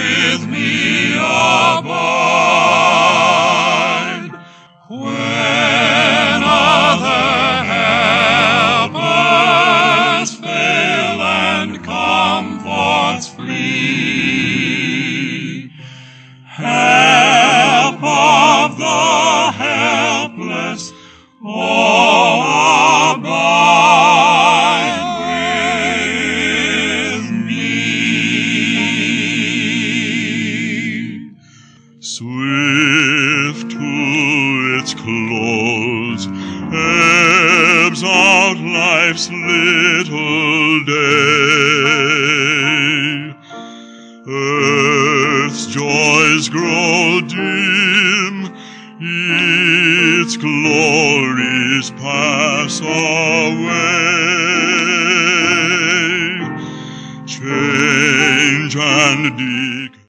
with me abide. When other helpers fail and comforts flee, help of the helpless, oh, abide with me. Swift to its close ebbs out life's little day. Earth's joys grow dim, its glories pass away. Change and